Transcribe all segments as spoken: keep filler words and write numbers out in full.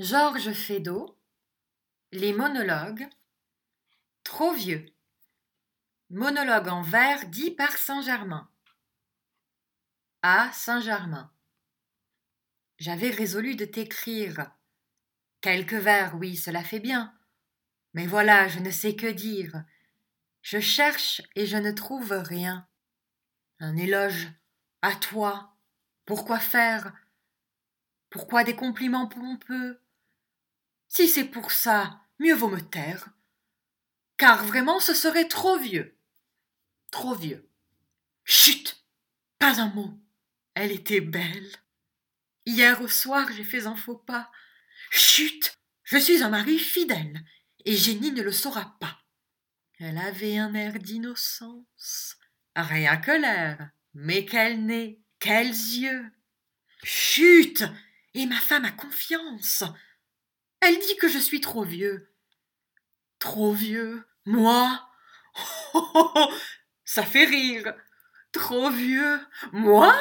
Georges Feydeau, Les monologues, Trop vieux. Monologue en vers dit par Saint-Germain. À Saint-Germain. J'avais résolu de t'écrire. Quelques vers, oui, cela fait bien. Mais voilà, je ne sais que dire. Je cherche et je ne trouve rien. Un éloge à toi. Pourquoi faire? Pourquoi des compliments pompeux? Si c'est pour ça, mieux vaut me taire. Car vraiment ce serait trop vieux. Trop vieux. Chut! Pas un mot. Elle était belle. Hier au soir, j'ai fait un faux pas. Chut! Je suis un mari fidèle, et Jenny ne le saura pas. Elle avait un air d'innocence. Rien que l'air, mais quel nez, quels yeux! Chut! Et ma femme a confiance. Elle dit que je suis trop vieux. Trop vieux? Moi? Oh, oh, oh, ça fait rire. Trop vieux? Moi?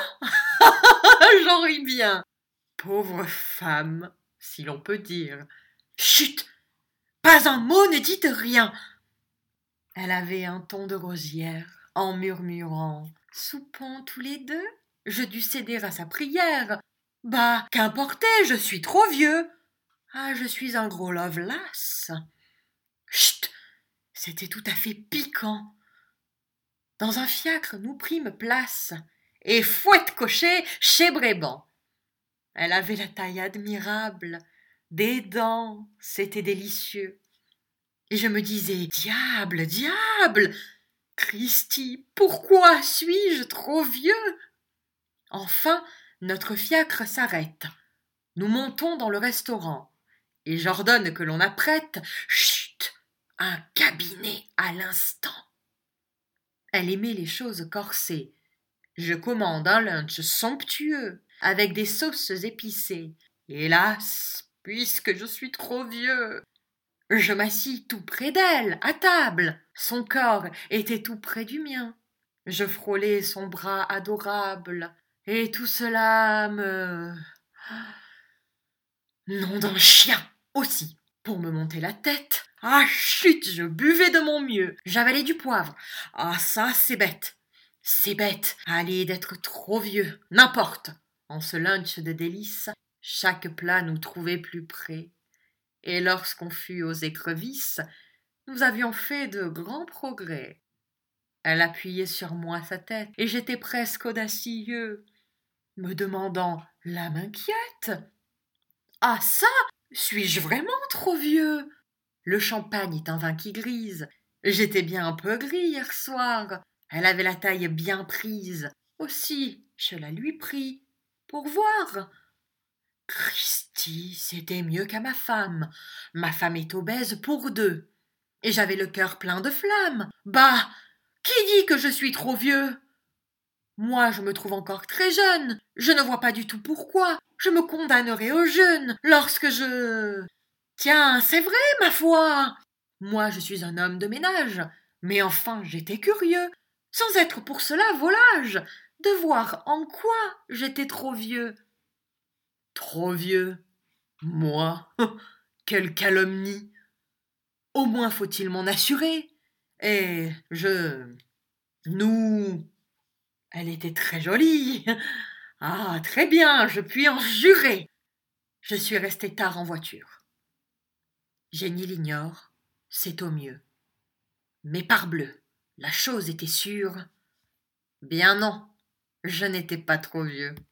J'en ris bien. Pauvre femme, si l'on peut dire. Chut! Pas un mot, ne dites rien. Elle avait un ton de rosière, en murmurant. Soupons tous les deux? Je dus céder à sa prière. Bah, qu'importait, je suis trop vieux. Ah, je suis un gros Lovelace. Chut! C'était tout à fait piquant. Dans un fiacre, nous prîmes place, et fouette cocher chez Bréban. Elle avait la taille admirable, des dents, c'était délicieux. Et je me disais, diable, diable, Christi, pourquoi suis-je trop vieux? Enfin, notre fiacre s'arrête. Nous montons dans le restaurant, et j'ordonne que l'on apprête, chut, un cabinet à l'instant. Elle aimait les choses corsées. Je commande un lunch somptueux, avec des sauces épicées. Hélas, puisque je suis trop vieux, je m'assis tout près d'elle, à table. Son corps était tout près du mien. Je frôlai son bras adorable, et tout cela me... Nom d'un chien aussi, pour me monter la tête. Ah chut, je buvais de mon mieux, j'avalais du poivre. Ah ça, c'est bête. C'est bête, allez, d'être trop vieux. N'importe. En ce lunch de délices, chaque plat nous trouvait plus près. Et lorsqu'on fut aux écrevisses, nous avions fait de grands progrès. Elle appuyait sur moi sa tête, et j'étais presque audacieux, me demandant « L'âme inquiète ?» Ah ça, suis-je vraiment trop vieux? Le champagne est un vin qui grise. J'étais bien un peu gris hier soir. Elle avait la taille bien prise. Aussi, je la lui pris, pour voir. Christi, c'était mieux qu'à ma femme. Ma femme est obèse pour deux. Et j'avais le cœur plein de flammes. Bah, qui dit que je suis trop vieux? Moi, je me trouve encore très jeune. Je ne vois pas du tout pourquoi. Je me condamnerai au jeûne lorsque je... Tiens, c'est vrai, ma foi. Moi, je suis un homme de ménage. Mais enfin, j'étais curieux, sans être pour cela volage, de voir en quoi j'étais trop vieux. Trop vieux? Moi? Quelle calomnie! Au moins faut-il m'en assurer. Et je... Nous... Elle était très jolie. Ah, très bien, je puis en jurer. Je suis resté tard en voiture. Jenny l'ignore, c'est au mieux. Mais parbleu, la chose était sûre. Bien non, je n'étais pas trop vieux.